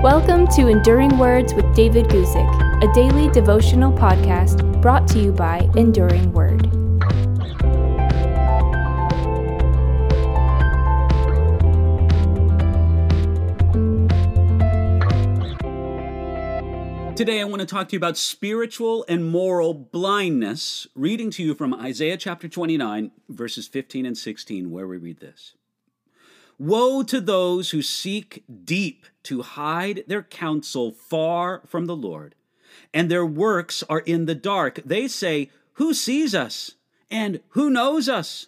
Welcome to Enduring Words with David Guzik, a daily devotional podcast brought to you by Enduring Word. Today I want to talk to you about spiritual and moral blindness, reading to you from Isaiah chapter 29, verses 15 and 16, where we read this. Woe to those who seek deep to hide their counsel far from the Lord, and their works are in the dark. They say, "Who sees us? And who knows us?"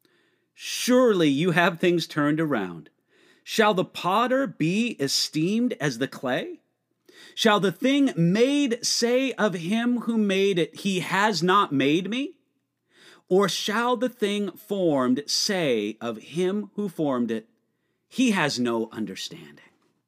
Surely you have things turned around. Shall the potter be esteemed as the clay? Shall the thing made say of him who made it, "He has not made me"? Or shall the thing formed say of him who formed it, "He has no understanding"?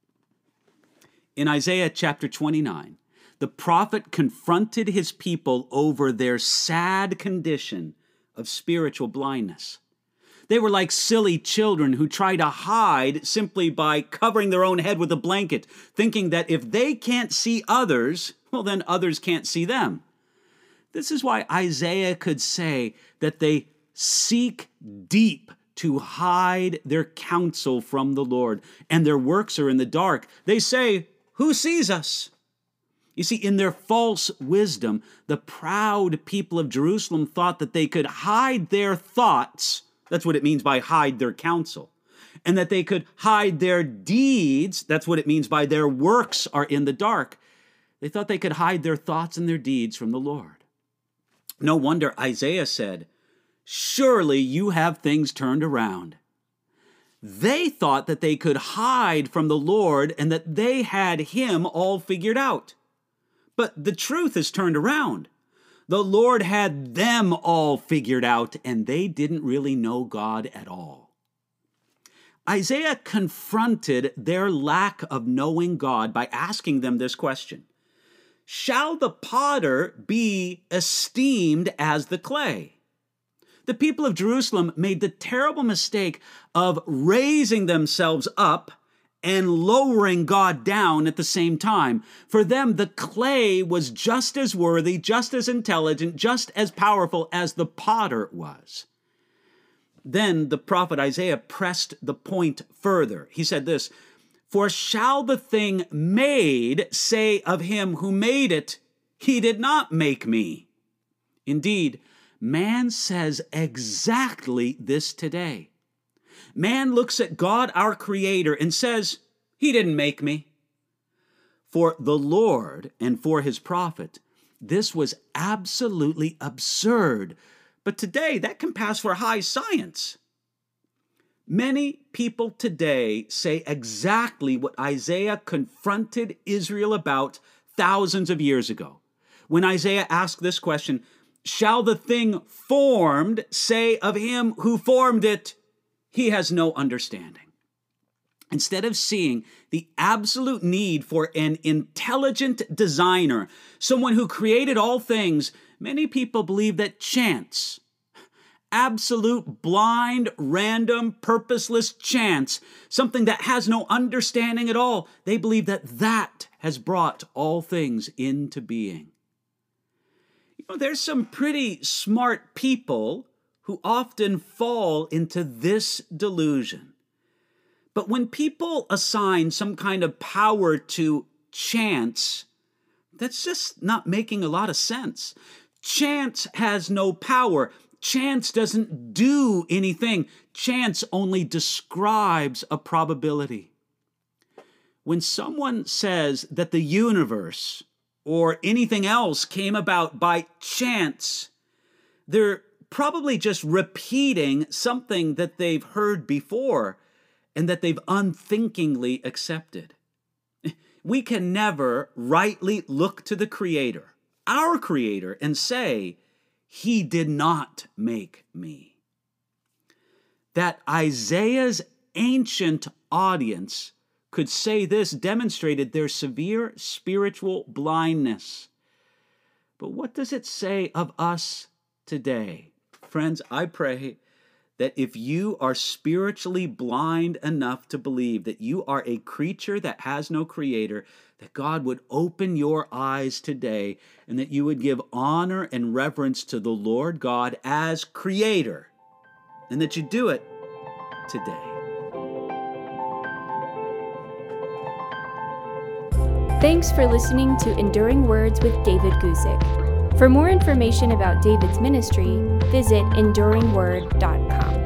In Isaiah chapter 29, the prophet confronted his people over their sad condition of spiritual blindness. They were like silly children who try to hide simply by covering their own head with a blanket, thinking that if they can't see others, well, then others can't see them. This is why Isaiah could say that they seek deep to hide their counsel from the Lord, and their works are in the dark. They say, "Who sees us?" You see, in their false wisdom, the proud people of Jerusalem thought that they could hide their thoughts. That's what it means by hide their counsel. And that they could hide their deeds. That's what it means by their works are in the dark. They thought they could hide their thoughts and their deeds from the Lord. No wonder Isaiah said, "Surely you have things turned around." They thought that they could hide from the Lord and that they had him all figured out. But the truth is turned around. The Lord had them all figured out, and they didn't really know God at all. Isaiah confronted their lack of knowing God by asking them this question: shall the potter be esteemed as the clay? The people of Jerusalem made the terrible mistake of raising themselves up and lowering God down at the same time. For them, the clay was just as worthy, just as intelligent, just as powerful as the potter was. Then the prophet Isaiah pressed the point further. He said this, "For shall the thing made say of him who made it, 'He did not make me'?" Indeed, man says exactly this today. Man looks at God, our Creator, and says, "He didn't make me." For the Lord and for his prophet, this was absolutely absurd. But today, that can pass for high science. Many people today say exactly what Isaiah confronted Israel about thousands of years ago. When Isaiah asked this question, "Shall the thing formed say of him who formed it, 'He has no understanding'?" Instead of seeing the absolute need for an intelligent designer, someone who created all things, many people believe that chance, absolute, blind, random, purposeless chance, something that has no understanding at all, they believe that that has brought all things into being. You know, there's some pretty smart people who often fall into this delusion. But when people assign some kind of power to chance, that's just not making a lot of sense. Chance has no power. Chance doesn't do anything. Chance only describes a probability. When someone says that the universe or anything else came about by chance, they're probably just repeating something that they've heard before and that they've unthinkingly accepted. We can never rightly look to the Creator, our Creator, and say, "He did not make me." That Isaiah's ancient audience could say this demonstrated their severe spiritual blindness. But what does it say of us today? Friends, I pray that if you are spiritually blind enough to believe that you are a creature that has no creator, that God would open your eyes today and that you would give honor and reverence to the Lord God as creator, and that you do it today. Thanks for listening to Enduring Words with David Guzik. For more information about David's ministry, visit enduringword.com.